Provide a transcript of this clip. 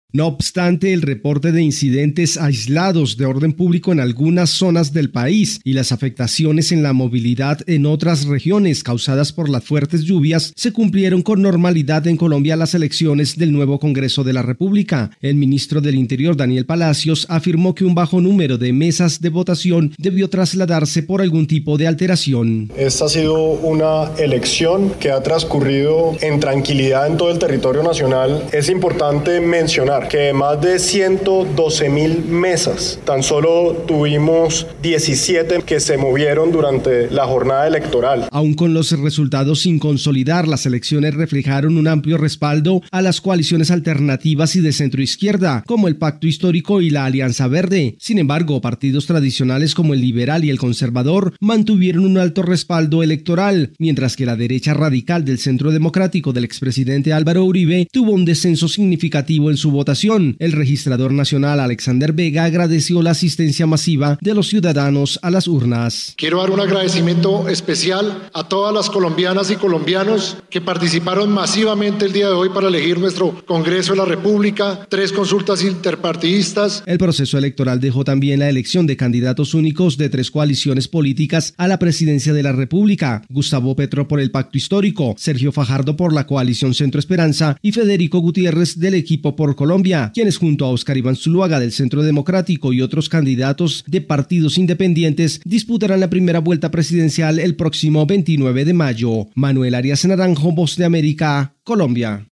No obstante, el reporte de incidentes aislados de orden público en algunas zonas del país y las afectaciones en la movilidad en otras regiones causadas por las fuertes lluvias se cumplieron con normalidad en Colombia las elecciones del nuevo Congreso de la República. El ministro del Interior, Daniel Palacios, afirmó que un bajo número de mesas de votación debió trasladarse por algún tipo de alteración. Esta ha sido una elección que ha transcurrido en tranquilidad en todo el territorio nacional. Es importante mencionar que de más de 112.000 mesas, tan solo tuvimos 17 que se movieron durante la jornada electoral. Aún con los resultados sin consolidar, las elecciones reflejaron un amplio respaldo a las coaliciones alternativas y de centroizquierda, como el Pacto Histórico y la Alianza Verde. Sin embargo, partidos tradicionales como el Liberal y el Conservador mantuvieron un alto respaldo electoral, mientras que la derecha radical del Centro Democrático del expresidente Álvaro Uribe tuvo un descenso significativo en su votación. El registrador nacional Alexander Vega agradeció la asistencia masiva de los ciudadanos a las urnas. Quiero dar un agradecimiento especial a todas las colombianas y colombianos que participaron masivamente el día de hoy para elegir nuestro Congreso de la República, 3 consultas interpartidistas. El proceso electoral dejó también la elección de candidatos únicos de 3 coaliciones políticas a la presidencia de la República: Gustavo Petro por el Pacto Histórico, Sergio Fajardo por la coalición Centro Esperanza y Federico Gutiérrez del Equipo por Colombia, quienes junto a Óscar Iván Zuluaga del Centro Democrático y otros candidatos de partidos independientes disputarán la primera vuelta presidencial el próximo 29 de mayo. Manuel Arias Naranjo, Voz de América, Colombia.